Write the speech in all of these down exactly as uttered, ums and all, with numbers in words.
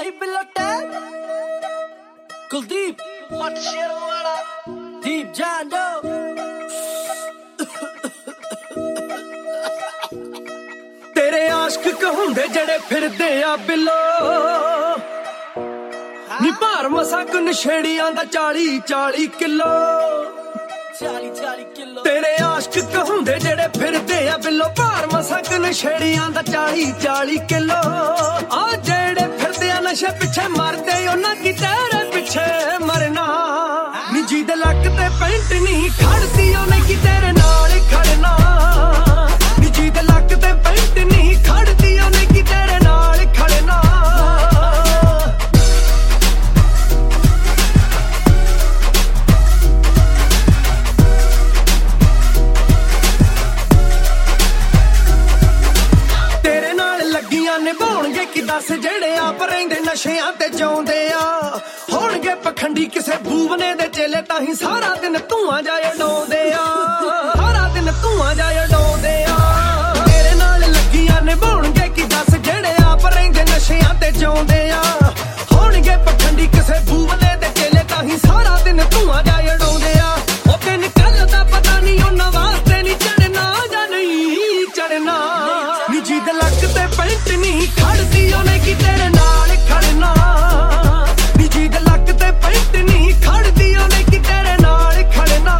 ਭਾਈ ਬਿਲਟੇ ਕੁਲਦੀਪ ਮੱਛਰ ਵਾਲਾ ਦੀਪ ਜਾਂਦੋ ਤੇਰੇ ਆਸ਼ਕ ਕਹੁੰਦੇ ਜਿਹੜੇ ਫਿਰਦੇ ਆ ਬਿੱਲੋ ਨੀ ਭਾਰ ਮਸਾਂ ਕੁ ਨਸ਼ੇੜੀਆਂ ਦਾ ਚਾਲੀ ਚਾਲੀ ਕਿਲੋ ਚਾਲੀ ਚਾਲੀ ਕਿਲੋ ਤੇਰੇ ਆਸ਼ਕ ਕਹੁੰਦੇ ਜਿਹੜੇ ਫਿਰਦੇ ਆ ਬਿੱਲੋ ਭਾਰ ਮਸਾਂ ਕੁ ਨਸ਼ੇੜੀਆਂ ਦਾ ਚਾਲੀ ਚਾਲੀ ਕਿਲੋ ਆ ਜਿਹੜੇ ਫਿਰਦੇ ਆ ਨਸ਼ੇ ਪਿੱਛੇ ਮਰਦੇ ਉਹਨਾਂ ਕੀ ਤੇਰੇ ਪਿੱਛੇ ਮਰਨਾ ਨੀ ਜਿਹਦੇ ਲੱਕ ਤੇ ਪੈਂਟ ਨਹੀਂ ਖੜਦੀ ਉਹਨੇ ਕੀ ਤੇਰੇ ਨਾਲ ਖੜਨਾ ਨੀ ਜਿਹਦੇ ਲੱਕ ਤੇ ਪੈਂਟ ਨਹੀਂ ਖੜਦੀ ਉਹਨੇ ਕੀ ਤੇਰੇ ਨਾਲ ਖੜਨਾ ਨਿਭਾਉਣਗੇ ਕਿ ਦੱਸ ਜਿਹੜੇ ਆਪ ਰਹਿੰਦੇ ਨਸ਼ਿਆਂ ਤੇ ਜਿਉਂਦੇ ਆ ਹੋਣਗੇ ਪਖੰਡੀ ਕਿਸੇ ਬੂਵਨੇ ਦੇ ਚੇਲੇ ਤਾਂ ਹੀ ਸਾਰਾ ਦਿਨ ਧੂਆਂ ਜਾਏ ਡਾਉਂਦੇ ਆ ਸਾਰਾ ਦਿਨ ਧੂਆਂ ਜਾਏ ਡਾਉਂਦੇ ਆ ਤੇਰੇ ਨਾਲ ਲੱਗੀਆਂ ਨਿਭਾਉਣਗੇ ਕਿ ਦੱਸ ਜਿਹੜੇ ਆਪ ਰਹਿੰਦੇ ਨਸ਼ਿਆਂ ਤੇ ਜਿਉਂਦੇ ਆ ਹੋਣਗੇ ਪਖੰਡੀ ਕਿਸੇ ਬੂਵਨੇ ਦੇ ਚੇਲੇ ਤਾਂ ਹੀ ਸਾਰਾ ਦਿਨ ਧੂਆਂ ਜਾਏ ਡਾਉਂਦੇ ਆ ਉਹ ਦਿਨ ਕੱਲ ਦਾ ਪਤਾ ਨਹੀਂ ਉਹਨਾਂ ਵਾਸਤੇ ਨਹੀਂ ਚੜਨਾ ਜਾਂ ਨਹੀਂ ਚੜਨਾ ਨੀ ਜਿਹਦੇ ਲੱਕ ਤੇ ਪੈਂਟ ਨਹੀਂ ਖੜਦੀ ਉਹਨੇ ਕੀ ਤੇਰੇ ਨਾਲ ਖੜਨਾ ਨੀ ਜਿਹਦੇ ਲੱਕ ਤੇ ਪੈਂਟ ਨਹੀਂ ਖੜਦੀ ਉਹਨੇ ਕੀ ਤੇਰੇ ਨਾਲ ਖੜਨਾ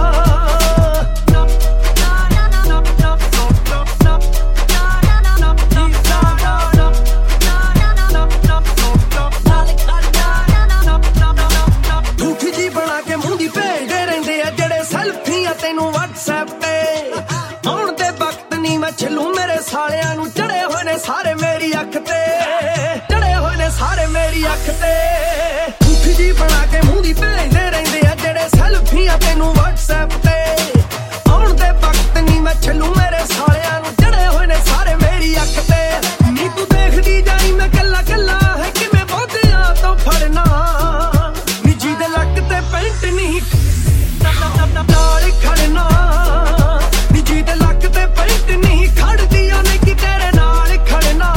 ਝੂਠੀ ਜੀ ਬਣਾ ਕੇ ਮੂੰਹ ਦੀ ਭੇਜਦੇ ਰਹਿੰਦੇ ਆ ਜਿਹੜੇ ਸੈਲਫੀਆਂ ਤੈਨੂੰ WhatsApp ਤੇ ਆਉਣ ਦੇ ਵਕਤ ਨਹੀਂ ਮੈਂ ਛਿਲੂ ਮੇਰੇ ਸਾਲਿਆਂ ਨੂੰ ਚੜੇ ਹੋਏ ਨੇ ਸਾਰੇ ਮੇਰੀ ਅੱਖ ਤੇ ਚੜੇ ਹੋਏ ਨੇ ਸਾਰੇ ਮੇਰੀ ਅੱਖ ਤੇ ਝੂਠੀ ਜੀ ਬਣਾ ਕੇ ਮੂੰਹ ਦੀ ਭੇਜਦੇ ਰਹਿੰਦੇ ਆ ਜਿਹੜੇ ਸੈਲਫੀਆਂ ਤੈਨੂੰ WhatsApp ਤੇ ਆਉਣ ਦੇ ਵਕਤ ਨਹੀਂ ਮੈਂ ਛਿਲੂ ਮੇਰੇ ਸਾਲਿਆਂ ਨੂੰ ਚੜੇ ਹੋਏ ਨੇ ਸਾਰੇ ਮੇਰੀ ਅੱਖ ਤੇ ਨੀ ਤੂੰ ਦੇਖਦੀ ਜਾਈ ਮੈਂ ਕੱਲਾ ਕੱਲਾ ਹੈ ਕਿਵੇਂ ਬਹੁਤਿਆਂ ਤੋਂ ਫੜਨਾ ਨੀ ਜਿਹਦੇ ਲੱਕ ਤੇ ਪੈਂਟ ਨਹੀਂ ਨਾਲ ਖੜਨਾ ਨੀ ਜਿਹਦੇ ਲੱਕ ਤੇ ਪੈਂਟ ਨਹੀਂ ਖੜਦੀ ਉਹਨੇ ਕੀ ਤੇਰੇ ਨਾਲ ਖੜਨਾ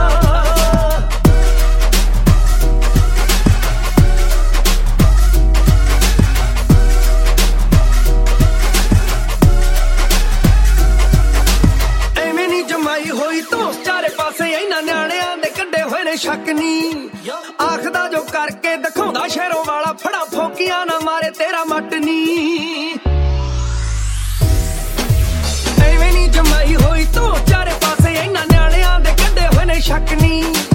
ਐਵੇਂ ਨੀ ਜਮਾਈ ਹੋਈ ਤੋਂ ਚਾਰੇ ਪਾਸੇ ਇਹਨਾਂ ਨਿਆਣਿਆਂ ਦੇ ਕੱਢੇ ਹੋਏ ਨੇ ਸ਼ੱਕ ਨੀ ਆਖਦਾ ਜੋ ਕਰਕੇ ਦਿਖਾਉਂਦਾ ਸ਼ਹਿਰੋਂ ਵਾਲਾ ਫੜਾ ਫੋਕੀਆਂ ਨਾ ਮਾਰੇ ਤੇਰਾ ਮੱਟ ਨੀ ਐਵੇਂ ਨੀ ਜਮਾਈ ਹੋਈ ਤੋਂ ਚਾਰੇ ਪਾਸੇ ਇਹਨਾਂ ਨਿਆਣਿਆਂ ਦੇ ਕੱਢੇ ਹੋਏ ਨੇ ਸ਼ੱਕ ਨੀ